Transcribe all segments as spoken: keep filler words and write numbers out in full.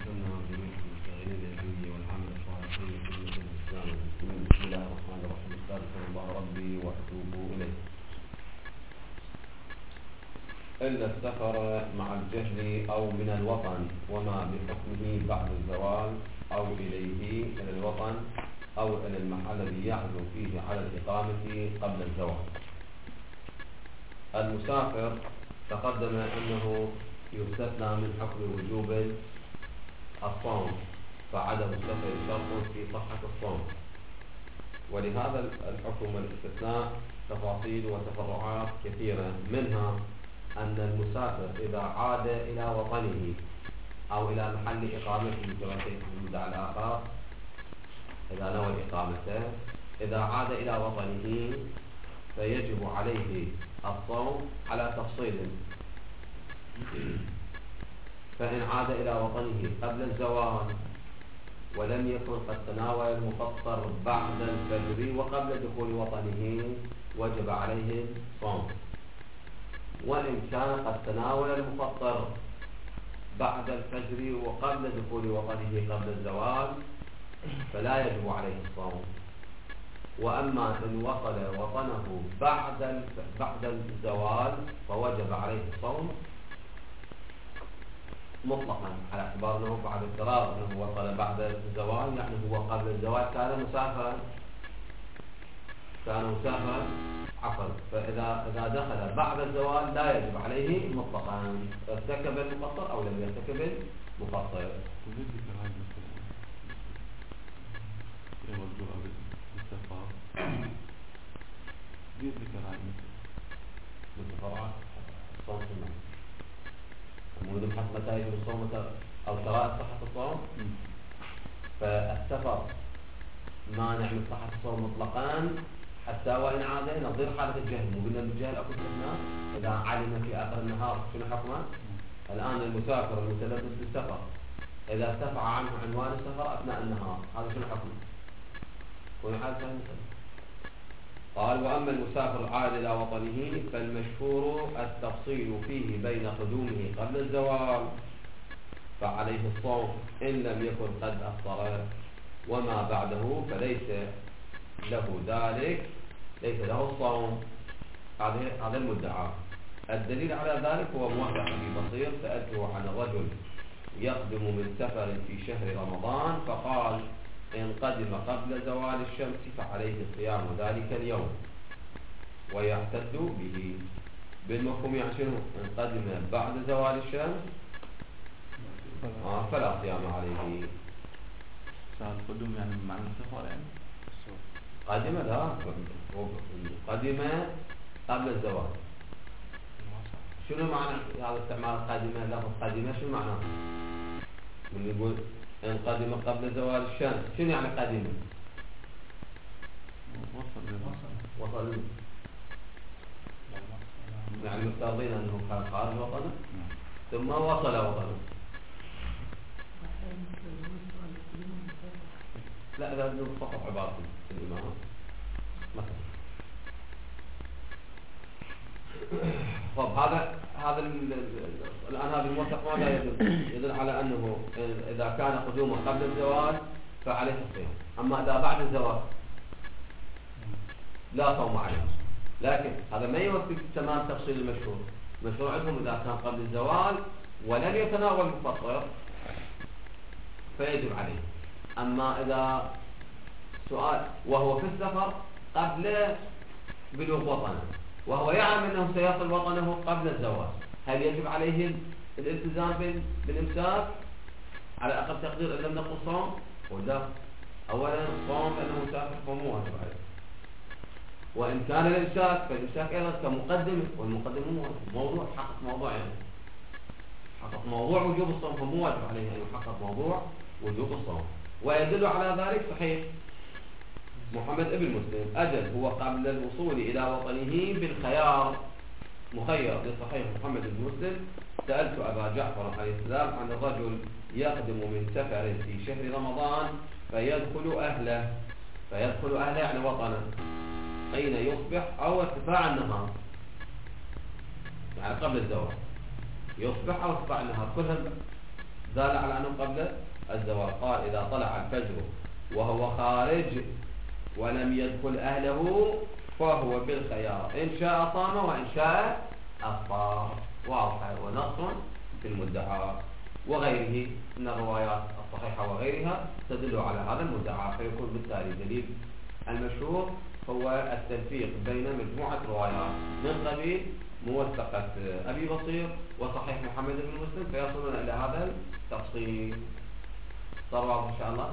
وسلم جميع المشتغلين بالدنيا والعمل الصالحين في ملة الإسلام والمسلمين. بسم الله الرحمن الرحيم. استغفر الله ربي وأتوب إليه. إلا السفر مع الجهل أو من الوطن وما بحكمه بعد الزوال أو إليه إلى الوطن أو إلى المحل الذي يعزو فيه على الإقامة قبل الزوال. المسافر تقدم أنه يستثنى من حكم وجوب الصوم، فعدم السفر شرط في صحة الصوم، ولهذا الحكم والاستثناء تفاصيل وتفرعات كثيرة، منها أن المسافر إذا عاد إلى وطنه أو إلى محل إقامته كما في المدعى الآخر إذا نوى إقامته، إذا عاد إلى وطنه فيجب عليه الصوم على تفصيل. فإن عاد إلى وطنه قبل الزوال ولم يكن قد تناول المفطر بعد الفجر وقبل دخول وطنه وجب عليه الصوم، وإن كان قد تناول المفطر بعد الفجر وقبل دخول وطنه قبل الزوال فلا يجب عليه الصوم. وأما إن وصل وطنه بعد بعد الزوال فوجب عليه الصوم مطلقا، على اعتبار أنه بعد الفراغ أنه وصل بعد الزوال، يعني هو قبل الزوال كان مسافرا كان مسافرا عفوا فإذا إذا دخل بعد الزوال لا يجب عليه مطلقا، ارتكب المفطر أو لم يرتكب المفطر. دي ذكر عن متفرعات الصوم سنة ومن حسب متى يجب الصوم أو شرائط صحة الصوم. فالسفر مانع من صحة الصوم مطلقا حتى وإن عاد، نظير حالة الجهل، مو قلنا بالجهل أكو استثناء إذا علم في آخر النهار شنو حكمه. الآن المسافر المتلبس بالسفر إذا ارتفع عنه عنوان السفر أثناء النهار هذا شنو حكمه؟ يكون حالة المسافر. قال: وأما المسافر العائد إلى وطنه فالمشهور التفصيل فيه بين قدومه قبل الزوال فعليه الصوم إن لم يكن قد أفطر، وما بعده فليس له ذلك ليس له الصوم. هذا المدعى. الدليل على ذلك هو موضع أبي بصير سألته عن الرجل يقدم من سفر في شهر رمضان فقال: إن قدم قبل زوال الشمس فعليه صيام ذلك اليوم ويعتد به. بالمفهوم يعني شنو؟ إن قدم بعد زوال الشمس آه فلا صيام عليه. القدوم يعني معنى السفر يعني قدم لا قدم قبل الزوال. شنو معنى هذا استعمال قدم؟ لفظ قدم شنو معناه؟ من يقول إن قدم قبل زوال الشمس شنو يعني قدم؟ وصل وصل يعني مفترضين أنه كان خارج وطنه ثم وصل وطنه. لا هذا نصحح عبارة الإمام مثلا. طب هذا هذا الآن هذا الموثق ماذا يدل؟ يدل على أنه إذا كان قدومه قبل الزوال فعليه الصيام، أما إذا بعد الزوال لا صوم عليه. لكن هذا ما يوفي تمام تفصيل المشهور. المشهور عندهم إذا كان قبل الزوال ولم يتناول المفطر فيجب عليه. أما إذا سؤال وهو في السفر قبل بلوغ وطنه وهو يعلم أنه سيصل وطنه قبل الزوال، هل يجب عليه الالتزام بالإمساك على أقل تقدير إن لم نقل صوم؟ ولا أولا صوم لأنه مسافر فمو واجب عليه، وإن كان الإمساك فالإمساك أيضا كمقدمة، والمقدمة موضوع حقق موضوع يعني حقق موضوع وجوب الصوم فمو واجب عليه أن يحقق موضوع وجوب الصوم. ويدل على ذلك صحيح محمد ابن مسلم أجل هو قبل الوصول إلى وطنه بالخيار مخير لصحيح محمد بن مسلم. سألت أبا جعفر عليه السلام عن الرجل يقدم من سفر في شهر رمضان فيدخل أهله فيدخل أهله يعني وطنه حين يصبح أو ارتفاع النهار، يعني قبل الزوال يصبح أو ارتفاع النهار كلها دال على أنه قبل الزوال. قال إذا طلع الفجر وهو خارج ولم يدخل أهله فهو بالخيار، إن شاء صام وإن شاء أفطر. واضح، ونص في المدعى وغيره من الروايات الصحيحة وغيرها تدل على هذا المدعى، فيكون بالتالي دليل المشهور هو التلفيق بين مجموعة روايات من قبيل موثقة أبي بصير وصحيح محمد بن مسلم، فيصلون إلى هذا التفصيل. صار واضح إن شاء الله؟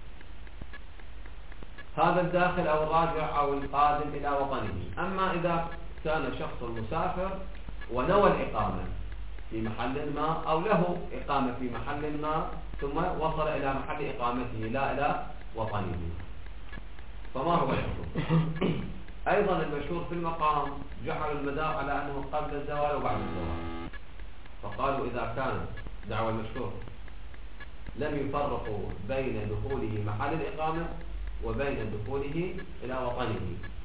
هذا الداخل أو الراجع أو القادم إلى وطنه. أما إذا كان شخص مسافر ونوى الإقامة في محل ما أو له إقامة في محل ما ثم وصل إلى محل إقامته لا إلى وطنه، فما هو الحكم؟ أيضا المشهور في المقام جعلوا المدار على أنه قبل الزوال وبعد الزوال، فقالوا إذا كان دعوى المشهور لم يفرقوا بين دخوله محل الإقامة وبين دخوله إلى وطنه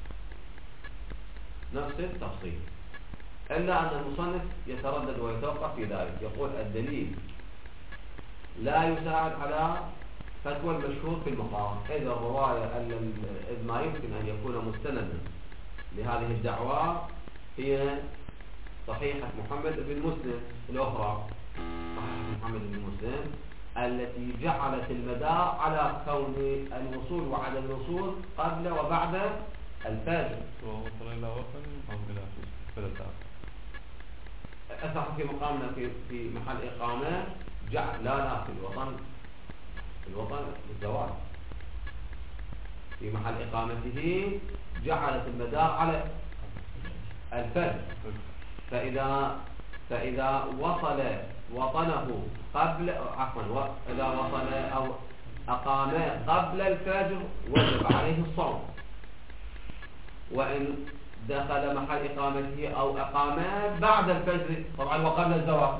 نفس التفصيل، إلا أن المصنف يتردد ويتوقف في ذلك. يقول الدليل لا يساعد على فتوى المشهور في المقام، إذ الرواية إذ ما يمكن أن يكون مستندا لهذه الدعوة هي صحيحة محمد بن مسلم الأخرى، صحيحة محمد بن مسلم التي جعلت المدار على كون الوصول وعدم الوصول قبل وبعد الفجر. ووصل إلى وطن أو إلى بلد آخر. أصح في مقامنا في في محل إقامة جعل لا لا في الوطن في الوطن الزواج في محل إقامته جعلت المدار على الفجر، فإذا فإذا وصل وطنه قبل عفوا إذا وصل أو أقام قبل الفجر وجب عليه الصوم، وإن دخل محل إقامته أو أقام بعد الفجر طبعا وقبل الزواج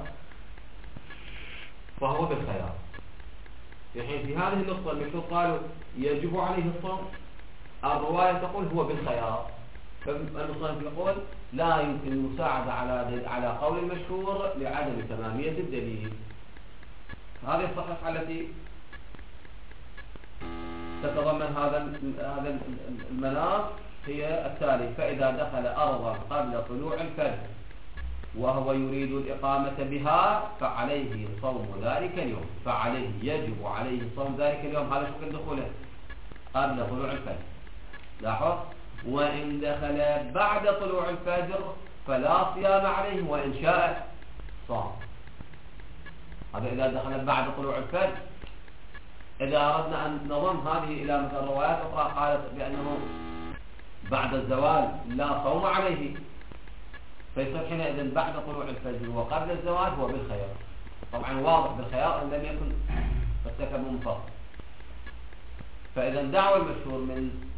فهو بالخيار. في حين في هذه النقطة المشهور قالوا يجب عليه الصوم، الرواية تقول هو بالخيار، فالمصنف يقول لا يمكن المساعدة على على قول المشهور لعدم تمامية الدليل. هذه الصحيحة التي تتضمن هذا هذا المناط هي التالي: فإذا دخل أرضا قبل طلوع الفجر وهو يريد الإقامة بها فعليه صوم ذلك اليوم، فعليه يجب عليه صوم ذلك اليوم. هذا شكل دخوله قبل طلوع الفجر، لاحظ. وإن دخل بعد طلوع الفجر فلا صيام عليه وإن شاء صام. هذا إذا دخل بعد طلوع الفجر. إذا أردنا أن نضم هذه إلى مثل روايات أخرى قالت بأنه بعد الزوال لا صوم عليه، فيصير حينئذ بعد طلوع الفجر وقبل الزوال هو بالخيار. طبعا واضح بالخيار أن لم يكن ارتكب منفصل. فإذا دعوى المشهور من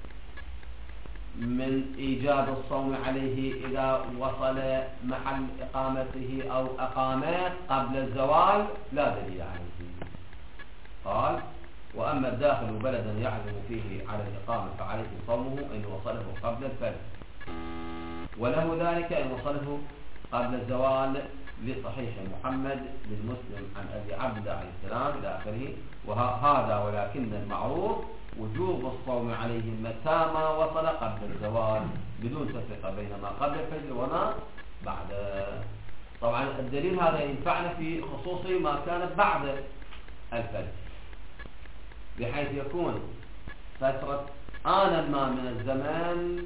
من إيجاب الصوم عليه إذا وصل محل إقامته أو أقام قبل الزوال لا دليل عليه. قال: وأما الداخل بلدا يعزم فيه على الإقامة فعليه صومه إن وصله قبل الفجر، وله ذلك إن وصله قبل الزوال، لصحيح محمد بن مسلم عن أبي عبد عليه السلام إلى آخره. وهذا ولكن المعروف وجوب الصوم عليه متى ما وصل قبل الزوال بدون تفرقة بين ما قبل الفجر وما بعد. طبعا الدليل هذا ينفعنا في خصوص ما كانت بعد الفجر، بحيث يكون فترة آنا ما من الزمان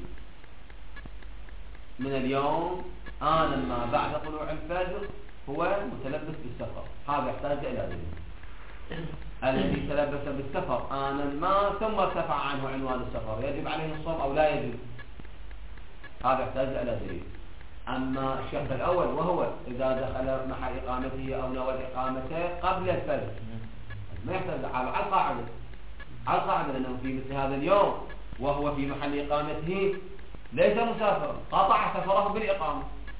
من اليوم آنا ما بعد طلوع الفجر هو متلبس بالسفر، هذا يحتاج إلى دليل. الذي تلبس بالسفر آنا ما ثم ارتفع عنه عنوان السفر يجب عليه الصوم أو لا يجب؟ هذا يحتاج إلى دليل. أما الشرط الأول وهو إذا دخل محل إقامته أو نوى إقامته قبل الفجر ما يحتاج على القاعدة على القاعدة لأنه في مثل هذا اليوم وهو في محل إقامته ليس مسافرا، قطع سفره بالإقامة،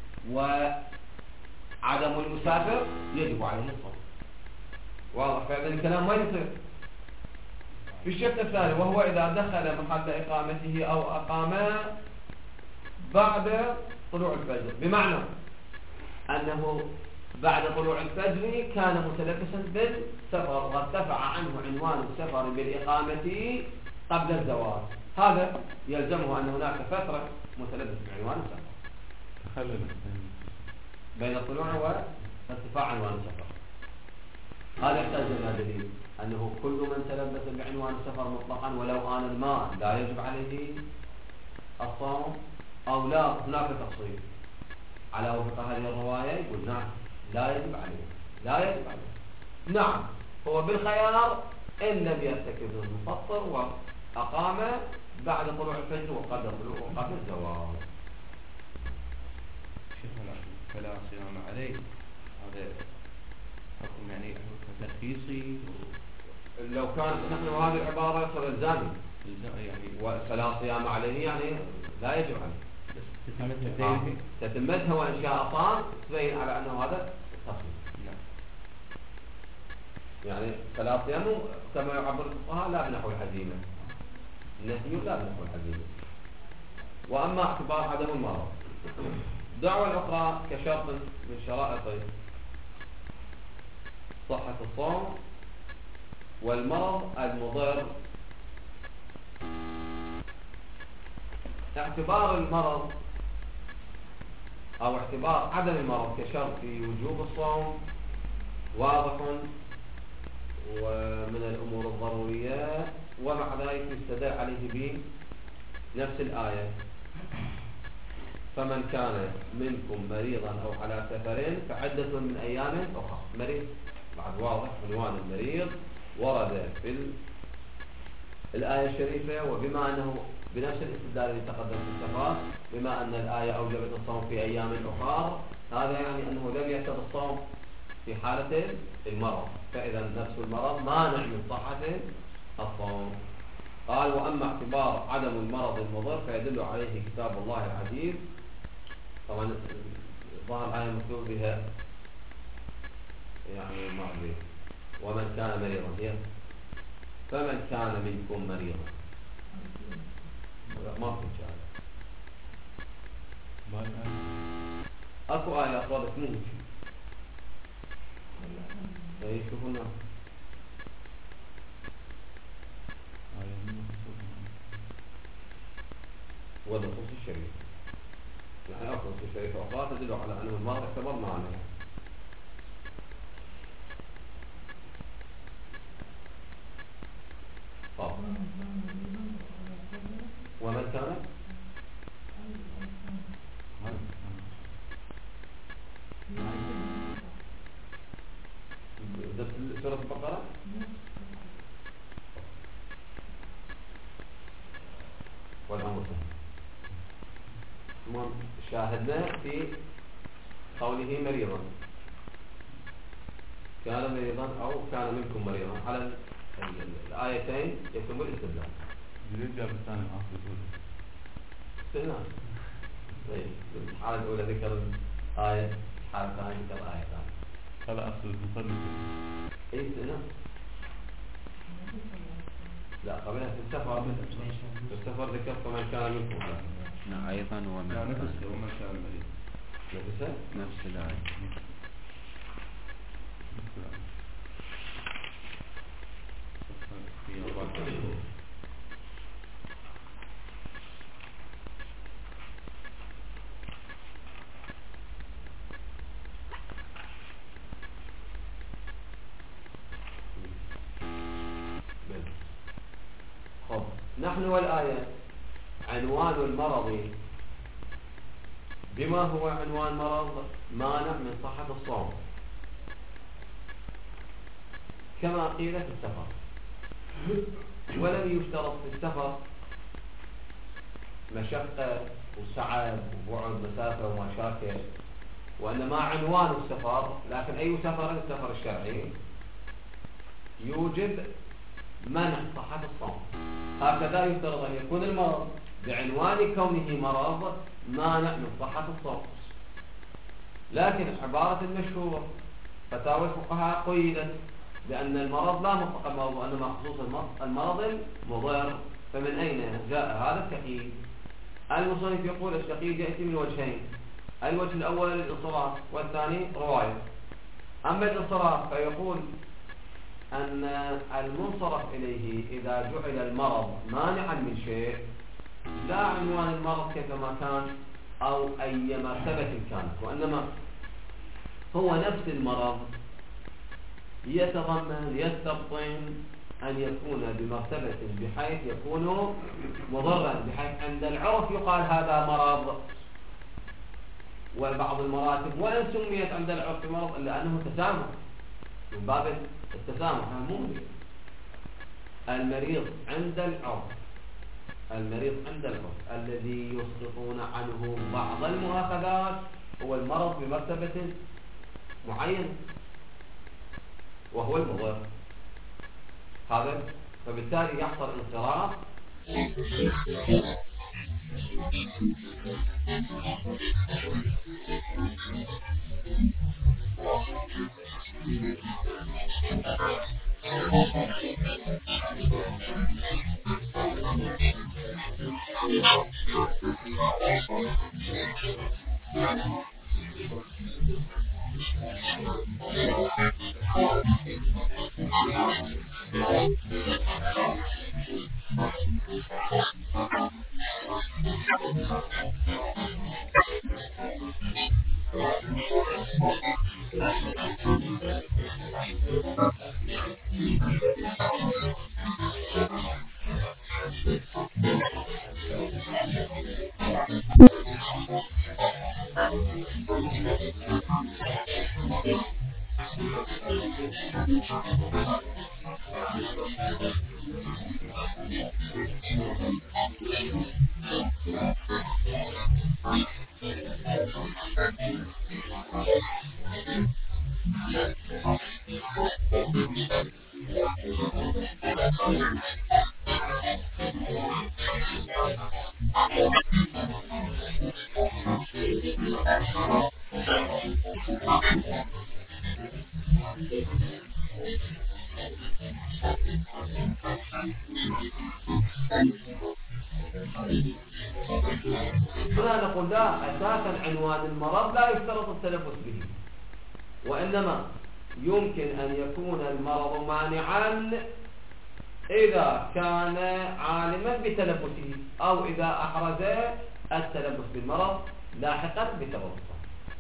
وعدم المسافر يجب عليه الصوم. واضح؟ فهذا الكلام ما يصير. في الشرط الثاني وهو إذا دخل محل إقامته أو أقام بعد طلوع الفجر، بمعنى أنه بعد طلوع الفجر كان متلبسا بالسفر وارتفع عنه عنوان السفر بالإقامة قبل الزواج، هذا يلزمه أن هناك فترة متلبس بعنوان السفر تخلل بين الطلوع وارتفاع عنوان السفر. هذا يحتاج إلى دليل أنه كل من تلبس بعنوان السفر مطلقا ولو آن الماء لا يجب عليه الصوم أو لا. هناك تفصيل على وفق هذه الرواية، يقول نعم لا يجب عليه لا يجب عليه نعم هو بالخيار إن لم يرتكب المفطر وأقام بعد طلوع الفجر وقبل طلوع وقبل الزواج. شيخنا فلا صيام عليه، هذا حكم يعني ترخيصي. لو كان نحن هذه العبارة يصل الزامي يعني وفلا صيام عليه يعني لا يجب عليه تتمتها تتمتها وإن شاء صام تبين على أنه هذا تخصيص. يعني فلا صيام كما يعبر الفقهاء لا بنحو الحزيمة، النهي لا بنحو الحزيمة. وأما اعتبار عدم المرض، الدعوة الأخرى كشرط من شرائط صحة الصوم والمرض المضر. اعتبار المرض أو اعتبار عدم المرض كشرط في وجوب الصوم واضح ومن الأمور الضرورية، ومع ذلك يستدل عليه بنفس الآية: فمن كان منكم مريضا أو على سفر فعدة من أيام أخرى. مريض بعد واضح، عنوان المريض ورد في الآية الشريفة، وبما أنه بنفس الاستدلال اللي تقدم في السفر، بما أن الآية أوجبت الصوم في أيام أخرى، هذا يعني أنه لم يكتب الصوم في حالة المرض، فإذا نفس المرض مانع من صحة الصوم. قال: وأما اعتبار عدم المرض المضر فيدل عليه كتاب الله العزيز. طبعا ظهر الآية مكتوب بها يعني الماضي: ومن كان مريضا، هي فمن كان منكم مريضا، ما في شيء. اكو آية أخرى مو اي شوفوا الناس ونصوص الشريف، يعني اكو نصوص الشريف أخرى تدل على أنه المرض يعتبر معنى. ومن كان سورة البقرة والأمر شاهدنا في قوله مريضا، كان مريضا أو كان منكم مريضا، على الآيتين يتم الاستدلال. ليه جاب الثاني عاصي تقول استدلال. طيب الحالة الأولى ذكر آية، الحالة الثانية ذكر آية ثانية. هذا أصل المصنف. أي استدلال؟ لا قبلها في السفر، في السفر ذكر فمن كان منكم. نعم أيضا ومن لا نفسه ومن كان مريض نفسه نفس الآية. خب نحن والآية عنوان المرض بما هو عنوان مرض مانع من صحة الصوم، كما قيل في السفر. ولم يشترط في السفر مشقة وسعب وبعد مسافة ومشاكل، وإنما عنوان السفر، لكن أي سفر؟ السفر الشرعي يوجب منع صحة الصوم. هكذا يفترض أن يكون المرض بعنوان كونه مرض مانع من صحة الصوم. لكن عبارة المشهور فتاوى الفقهاء قيدت بأن المرض لا مطلق المرض، وإنما خصوص المرض المضر. فمن أين جاء هذا التقييد؟ المصنف يقول التقييد يأتي من وجهين: الوجه الأول الانصراف، والثاني رواية. أما الانصراف فيقول أن المنصرف إليه إذا جعل المرض مانعا من شيء لا عنوان المرض كيفما كان أو أي مرتبة كانت، وإنما هو نفس المرض يتضمن يستبطن أن يكون بمرتبة بحيث يكون مضرا، بحيث عند العرف يقال هذا مرض. وبعض المراتب وإن سميت عند العرف مرض إلا أنه تسامح من باب التسامح. ممكن المريض عند العرف المريض عند العرف الذي يسقطون عنه بعض المؤاخذات هو المرض بمرتبة معينة وهو المضر هذا، فبالتالي يحصل انصراف هنا نقول لا، أساسا عنوان المرض لا يشترط التلبس به، وإنما يمكن أن يكون المرض مانعا إذا كان عالما بتلبسه أو إذا أحرز التلبس بالمرض لاحقا بسبب الصوم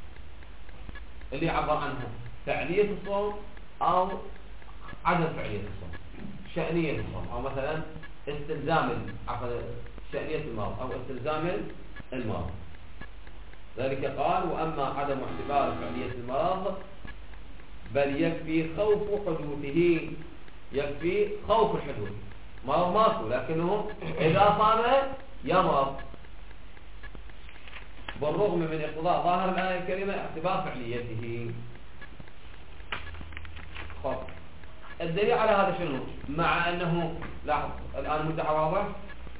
اللي عبر عنها فعلية الصوم أو عدم فعلية الصوم، شأنية الصوم، أو مثلا استلزام عفوا شأنية المرض أو استلزام المرض. ذلك قال: وأما عدم اعتبار فعلية المرض بل يكفي خوف حدوثه، يكفي خوف الحدوث، مرض ماكو لكنه إذا صام يمرض بالرغم من اقتضاء ظاهر الآية الكريمة اعتبار فعليته. خب الدليل على هذا شنو؟ مع أنه لاحظ الآن المدعى واضح؟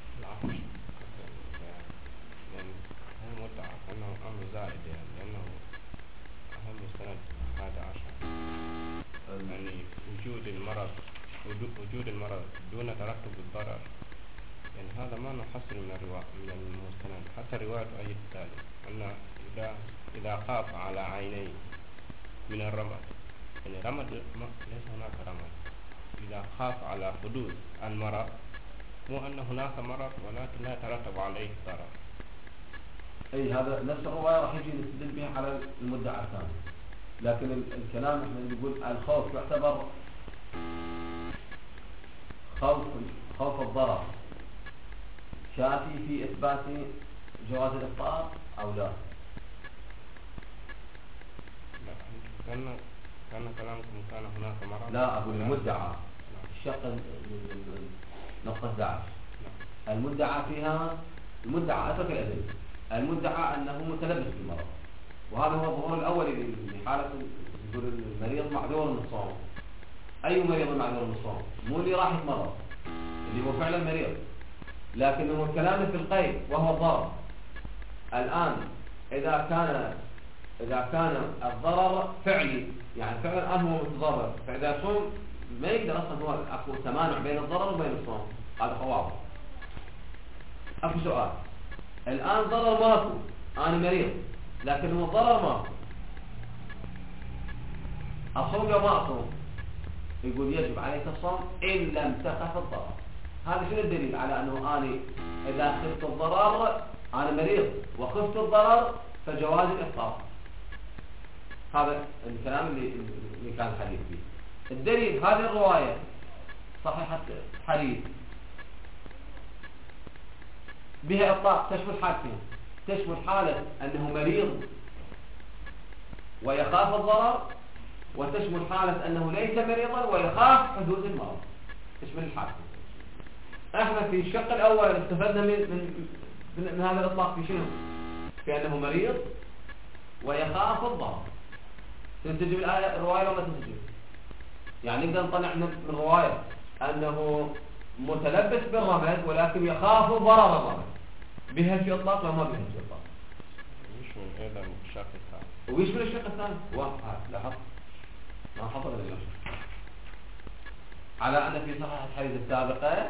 يعني هم مدعى أنه أمر زائد، يعني لأنه أهم السند هذا عشر، يعني وجود المرض وجود المرض دون ترتب الضرر، يعني هذا ما نحصل من الرواية من المستند. حتى رواية أيد ذلك أن إذا إذا خاف على عينيه من الرمد، يعني رمد ليس هناك رمد، إذا خاف على حدوث المرض مو أن هناك مرض ولكن لا يترتب عليه ضرر. أي هذا نفس الرواية راح يجي نستدل بها على المدعى الثاني، لكن الكلام احنا نقول الخوف يعتبر خوف خوف الضرر كافي في إثبات جواز الإفطار أو لا؟ لا، كان كان كلامكم كان هناك مرض. لا، أقول المدعى الشق نقطة داعش المدعى فيها المدعى أترك الأدلة، المدعى أنه متلبس بالمرض، وهذا هو الظهور الأول لحالة يقول المريض معذور من الصوم. أي مريض معذور من الصوم؟ مو اللي راح يتمرض اللي هو فعلا مريض، لكنه الكلام في القيد وهو الضرر. الآن إذا كان إذا كان الضرر فعلي، يعني فعلا الآن هو متضرر، فإذا صوم ما يقدر أصلا هو أكو تمانع بين الضرر وبين الصوم، هذا خواص. أكو سؤال، الآن ضرر ماكو، أنا مريض لكن هو الضرر ماكو، أصوم يوم ما أصوم؟ يقول يجب عليك الصوم إن لم تخف الضرر. هذا شنو الدليل على أنه أنا إذا خفت الضرر أنا مريض وخفت الضرر فجواز الإفطار. هذا الكلام اللي اللي كان الحديث فيه. الدليل هذه الرواية صحيحة حديث بها إطلاق تشمل حالتين، تشمل حالة أنه مريض ويخاف الضرر، وتشمل حالة أنه ليس مريضا ويخاف حدوث المرض. تشمل الحالتين. احنا في الشق الأول استفدنا من من من هذا الإطلاق في شنو؟ في أنه مريض ويخاف الضرر. تنتج الآية الرواية ولا تنتج؟ يعني نقدر نطلع من الرواية أنه متلبس بالرمد ولكن يخاف ضرر الرمد. بها في إطلاق ولا ما بها في إطلاق؟ مش من أيضا الشق الثاني. ويش من الشق الثاني؟ واحد لاحظ ما حصل اليوم على أن في صحيح الحديث السابقة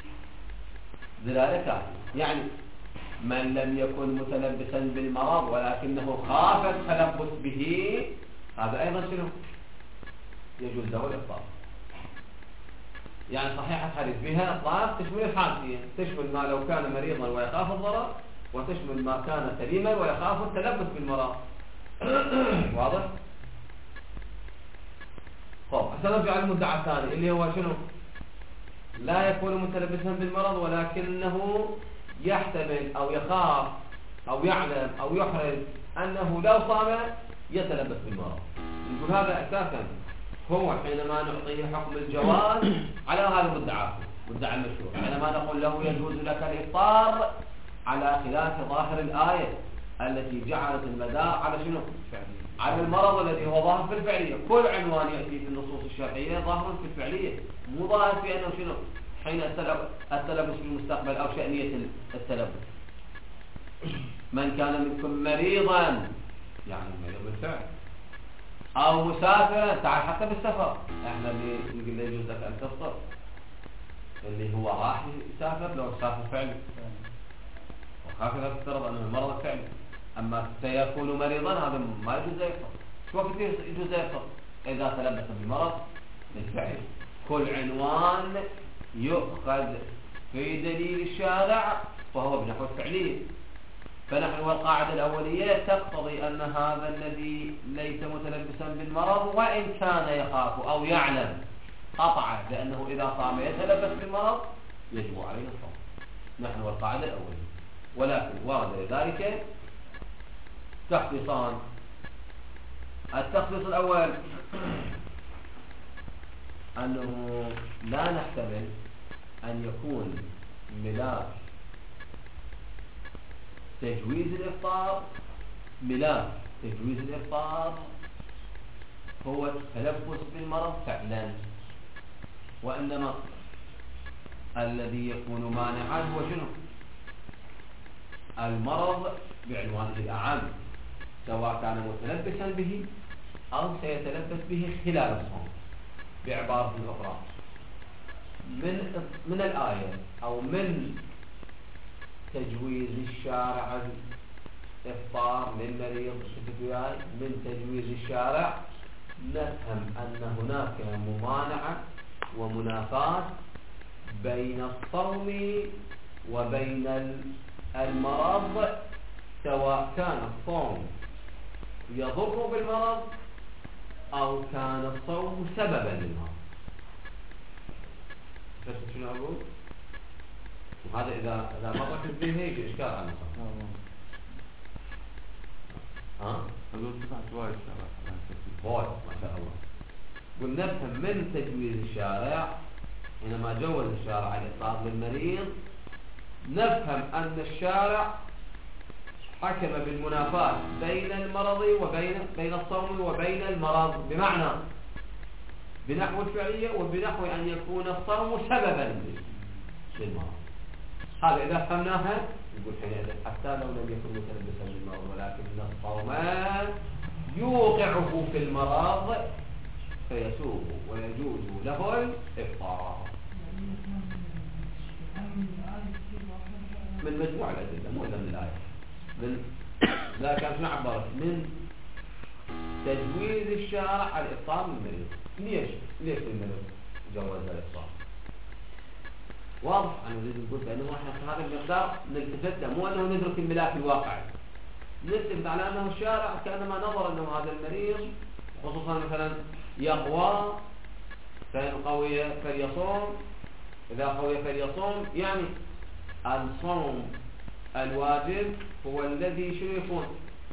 دلالة كافية. يعني من لم يكن متلبسا بالمرض ولكنه خاف التلبس به هذا أيضا شنو؟ يجوز له الإفطار. يعني صحيح الحديث بها إطلاق تشمل الحالتين، تشمل ما لو كان مريضا ويخاف الضرر، وتشمل ما كان سليما ويخاف التلبس بالمرض. واضح؟ طب سنرجع للمدعى الثاني اللي هو شنو؟ لا يكون متلبسا بالمرض ولكنه يحتمل أو يخاف أو يعلم أو يحرز أنه لو صام يتلبس بالمرض. نقول هذا أساسا هو حينما نعطيه حكم الجواز على هذا المدعى مدعى المشهور، حينما نقول له يجوز لك الإفطار على خلاف ظاهر الآية التي جعلت المدار على شنو؟ على المرض الذي هو ظاهر في الفعلية. كل عنوان يأتي في النصوص الشرعية ظاهر في الفعلية، مو ظاهر في أنه شنو؟ حين التلبس في المستقبل أو شأنية التلبس. من كان منكم مريضا يعني مريض بالفعل أو مسافرا، تعال حتى بالسفر احنا اللي نقول له يجوز لك أن تفطر اللي هو راح يسافر لو سافر فعلا، وهكذا تفترض أنه المرض فعلا. أما سيكون مريضا هذا ما يجوز يفطر. شو وقت يجوز يفطر؟ إذا تلبس بالمرض بالفعل. كل عنوان يؤخذ في دليل الشارع فهو بنحو الفعلية. فنحن والقاعدة الأولية تقتضي أن هذا الذي ليس متلبسا بالمرض وإن كان يخاف أو يعلم قطعا بأنه إذا صام يتلبس بالمرض يجب عليه الصوم. نحن والقاعدة الأولية. ولكن ورد لذلك تخصيصان. التخصيص الأول أنه لا نحتمل أن يكون ملاك تجويز الإفطار ملاك تجويز الإفطار هو التلبس بالمرض فعلا، وإنما الذي يكون مانعا هو شنو؟ المرض بعنوانه الأعم، سواء كان متلبسا به أو سيتلبس به خلال الصوم. بعبارة أخرى من من الآية أو من تجويز الشارع الإفطار للمريض من تجويز الشارع نفهم أن هناك ممانعة ومنافاة بين الصوم وبين المرض، سواء كان الصوم يضر بالمرض أو كان الصوم سببا للمرض. فهمت شنو أقول؟ وهذا إذا إذا ما ركز به هيك إشكال على المصاب. ها؟ أقول فتحت وايد وايد ما شاء الله. قلنا نفهم من تجويز الشارع حينما جوز الشارع الإفطار للمريض نفهم أن الشارع حكم بالمنافاة بين المرض وبين بين الصوم وبين المرض، بمعنى بنحو الفعلية وبنحو أن يكون الصوم سببا للمرض. هذا إذا فهمناها يقول حينئذ حتى لو لم يكن متلبسا بالمرض ولكن الصوم يوقعه في المرض فيسوغ ويجوز له الإفطار. من مجموع الأدلة مو إلا من الآية. من لا كان شنو عبارة من تجويز الشارع على الإفطار من المريض. ليش؟ ليش المريض جوز الإفطار؟ واضح. أنا أريد نقول بأنه إحنا في هذا المقدار نلتفت له، مو أنه ندرك الملاك الواقعي، نلتفت على أنه الشارع كأنما نظر أنه هذا المريض خصوصا مثلا يقوى، فإن قوي فليصوم، إذا قوي فليصوم، يعني الصوم الواجب هو الذي شو يكون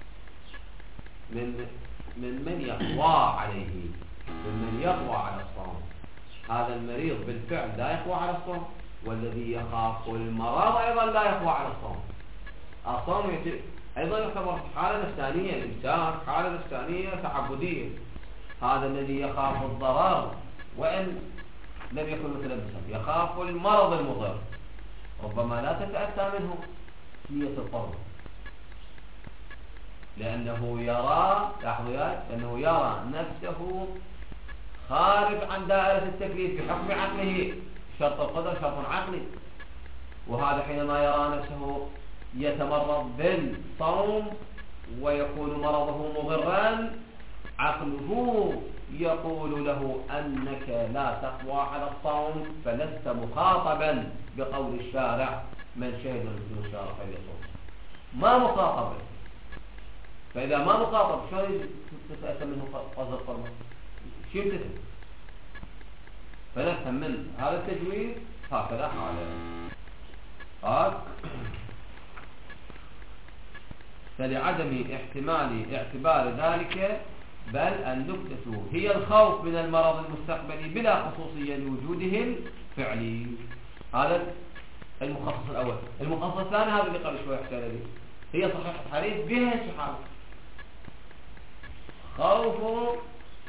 من من من يقوى عليه، من من يقوى على الصوم. هذا المريض بالفعل لا يقوى على الصوم، والذي يخاف المرض أيضا لا يقوى على الصوم. الصوم أيضا يعتبر حالة نفسانية، الإمساك حالة نفسانية تعبدية. هذا الذي يخاف الضرر وإن لم يكن متلبسا، يخاف المرض المضر، ربما لا تتأتى منه نية القرب، لأنه يرى لأنه يرى نفسه خارج عن دائرة التكليف بحكم عقله. شرط القدر شرط عقلي، وهذا حينما يرى نفسه يتمرض بالصوم ويكون مرضه مضرا، عقله يقول له أنك لا تقوى على الصوم، فلست مخاطبا بقول الشارع من شهد من الشارع فليصوم، ما مخاطبا. فإذا ما مخاطب شو تتأتى منه قصد القرب؟ شو تتأتى؟ فنفهم من هذا التجويز هكذا حاله. قال فلعدم احتمال اعتبار ذلك، بل النكتة هي الخوف من المرض المستقبلي بلا خصوصية لوجوده الفعلي. هذا المخصص الأول. المخصص الثاني هذا اللي قبل شوي احتاج لي، هي صحيحة الحديث بها شحال خوف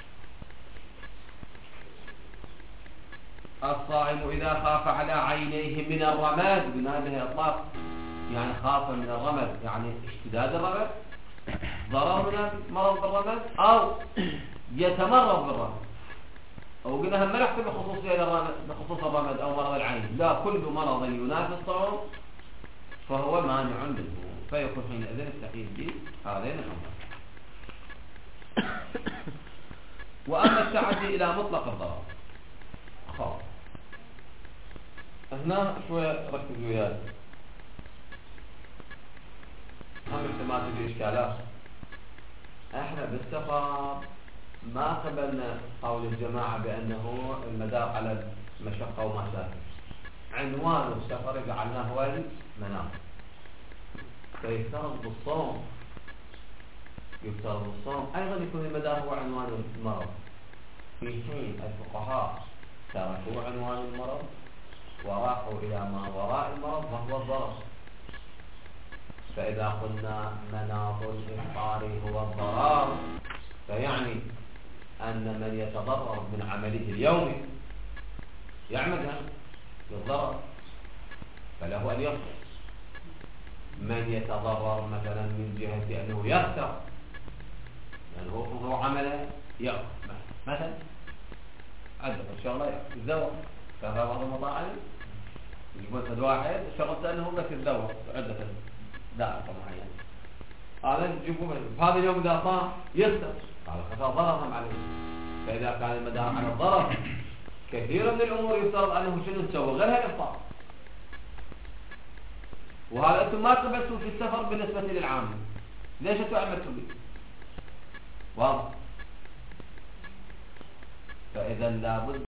الصائم إذا خاف على عينيه من الرماد، قلنا به إطلاق، يعني خاف من الرمد يعني اشتداد الرمد، ضرر من مرض بالرمد، أو يتمرض بالرمد، أو قلنا هم نحكم بخصوصية الرمد بخصوص الرمد أو مرض العين، لا كل مرض ينافي الصوم فهو مانع منه، فيكون حينئذ التحديد بهذين الأمرين. وأما التعدي إلى مطلق الضرر، خاف هنا شوية ركزوا وياي، هم احتمال تجي إشكالات. احنا بالسفر ما قبلنا قول الجماعة بأنه المدار على المشقة وما سافر، عنوان السفر جعلناه هو المنام، فيفترض بالصوم يفترض الصوم أيضا يكون المدار هو عنوان المرض، في حين الفقهاء تركوا عنوان المرض وراحوا إلى ما وراء المرض وهو الضرر. فإذا قلنا مناط الإفطار هو الضرر، فيعني أن من يتضرر من عمله اليومي يعمل بالضرر فله أن يفطر. من يتضرر مثلا من جهة أنه يخسر، يعني هو عمله يخسر مثلا عدد الشغلة يتزوج، فهذا بعض المطاعم يجيبون فد واحد شغلت أنه بس يتزوج عدة دائرة معينة، هذا يجيبون هذا اليوم إذا صام يخسر، هذا خسر ضررهم عليه. فإذا كان المدار على الضرر كثير من الأمور يفترض أنه شنو نسوي غيرها الإفطار. وهذا أنتم ما قبلتوا في السفر بالنسبة للعام، ليش أنتم عملتوا به؟ واضح. فإذا لابد